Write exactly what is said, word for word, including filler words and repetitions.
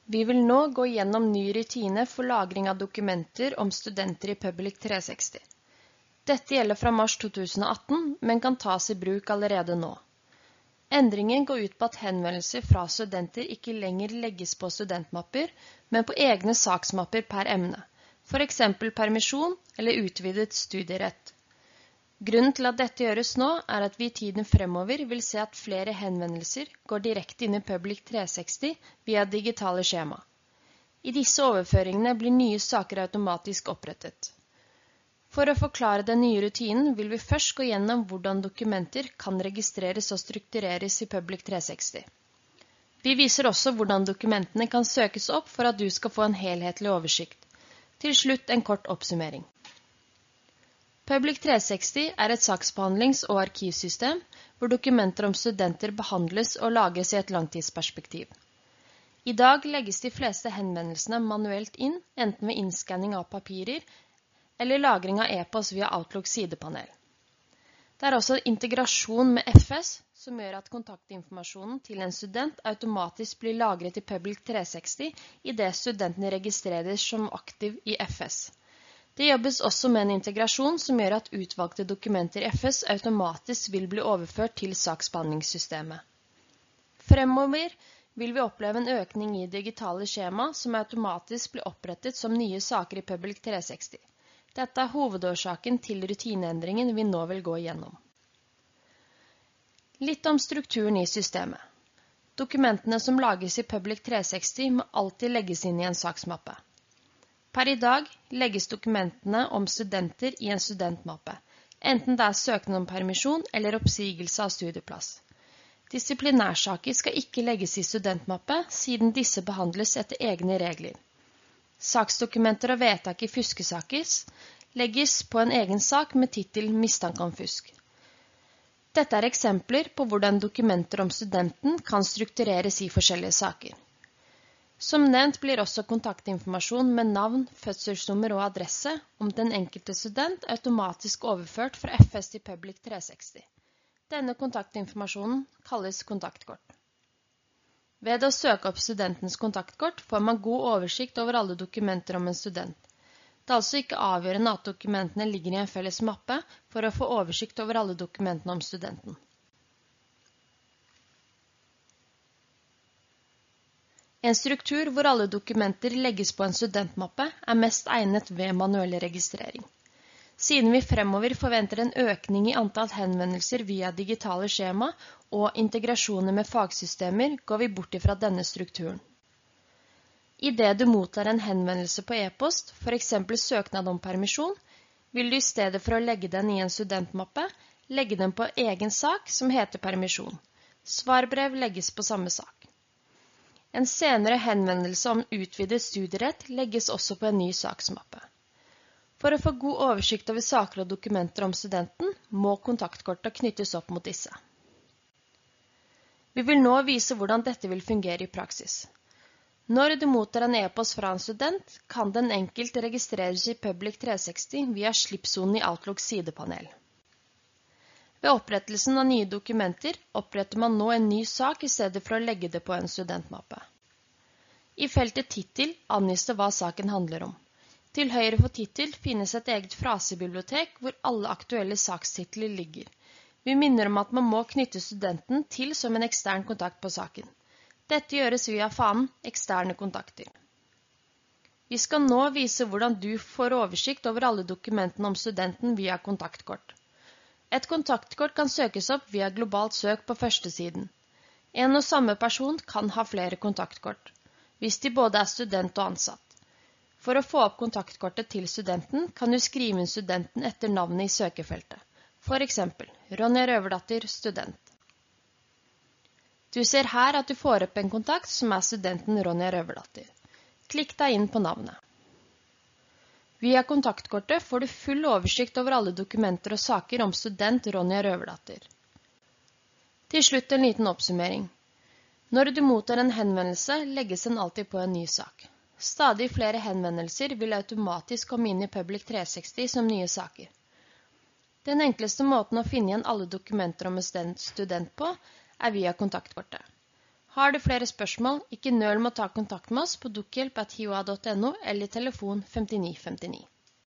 Vi vil nå gå gjennom ny rutine for lagring av dokumenter om studenter i Public tre seksti. Dette gjelder fra mars to tusen og atten, men kan tas i bruk allerede nå. Endringen går ut på at henvendelser fra studenter ikke lenger legges på studentmapper, men på egne saksmapper per emne, for eksempel permisjon eller utvidet studierett. Grunnen til at dette gjøres nå er at vi i tiden fremover vil se at flere henvendelser går direkte inn i Public tre seksti via digitale skjema. I disse overføringene blir nye saker automatisk opprettet. For å forklare den nye rutinen vil vi først gå gjennom hvordan dokumenter kan registreres og struktureres i Public tre seksti. Vi viser også hvordan dokumentene kan søkes opp for at du skal få en helhetlig oversikt. Til slutt en kort oppsummering. Public tre seksti er et saksbehandlings- og arkivsystem hvor dokumenter om studenter behandles og lages i et langtidsperspektiv. I dag legges de fleste henvendelsene manuelt inn, enten ved innskanning av papirer eller lagring av e-post via Outlook sidepanel. Det er også integrasjon med F S som gjør at kontaktinformasjonen til en student automatisk blir lagret i Public tre seksti i det studenten registreres som aktiv i F S. Det jobbes også med en integrasjon som gjør at utvalgte dokumenter i F S automatisk vil bli overført til saksbehandlingssystemet. Fremover vil vi oppleve en økning i digitale skjema som automatisk blir opprettet som nye saker i Public tre seksti. Dette er hovedårsaken til rutineendringen vi nå vil gå igjennom. Litt om strukturen i systemet. Dokumentene som lages i Public tre seksti må alltid legges inn i en saksmappe. Per i dag legges dokumentene om studenter i en studentmappe, enten det er søknad om permisjon eller oppsigelse av studieplass. Disiplinærsaker skal ikke legges i studentmappe, siden disse behandles etter egne regler. Saksdokumenter og vedtak i fuskesaker legges på en egen sak med titel mistanke om fusk. Dette er eksempler på hvordan dokumenter om studenten kan struktureres i forskjellige saker. Som nevnt blir også kontaktinformasjon med navn, fødselsnummer og adresse om den enkelte student automatisk overført fra F S til Public tre seksti. Denne kontaktinformasjonen kalles kontaktkort. Ved å søke opp studentens kontaktkort får man god oversikt over alle dokumenter om en student. Det er altså ikke avgjørende at dokumentene ligger i en felles mappe for å få oversikt over alle dokumentene om studenten. En struktur hvor alle dokumenter legges på en studentmappe er mest egnet ved manuell registrering. Siden vi fremover forventer en økning i antall henvendelser via digitale skjema og integrasjoner med fagsystemer, går vi bort ifra denne strukturen. I det du mottar en henvendelse på e-post, for eksempel søknad om permisjon, vil du i stedet for å legge den i en studentmappe, legge den på egen sak som heter permisjon. Svarbrev legges på samme sak. En senere henvendelse om utvidet studierett legges også på en ny saksmappe. For å få god oversikt over saker og dokumenter om studenten, må kontaktkortet knyttes opp mot disse. Vi vil nå vise hvordan dette vil fungere i praksis. Når du mottar en e-post fra en student, kan den enkelt registreres i Public tre seksti via slippsonen i Outlook sidepanel. Ved opprettelsen av nye dokumenter oppretter man nå en ny sak i stedet for å legge det på en studentmappe. I feltet tittel angis det hva saken handler om. Til høyre for tittel finnes et eget frasebibliotek hvor alle aktuelle sakstitler ligger. Vi minner om at man må knytte studenten til som en ekstern kontakt på saken. Dette gjøres via fanen eksterne kontakter. Vi skal nå vise hvordan du får oversikt over alle dokumentene om studenten via kontaktkort. Et kontaktkort kan søkes opp via globalt søk på førstesiden. En og samme person kan ha flere kontaktkort, hvis de både er student og ansatt. For å få opp kontaktkortet til studenten, kan du skrive inn studenten etter navnet i søkefeltet. For eksempel, Ronja Røverdatter, student. Du ser her at du får opp en kontakt som er studenten Ronja Røverdatter. Klikk deg inn på navnet. Via kontaktkortet får du full oversikt over alle dokumenter og saker om student Ronja Røverdatter. Til slutt en liten oppsummering. Når du mottar en henvendelse, legges den alltid på en ny sak. Stadig flere henvendelser vil automatisk komme inn i Public tre seksti som nye saker. Den enkleste måten å finne igjen alle dokumenter om en student på er via kontaktkortet. Har du flere spørsmål, ikke nøl med å ta kontakt med oss på dukkehjelp at hioa punktum no eller telefon femtini femtini.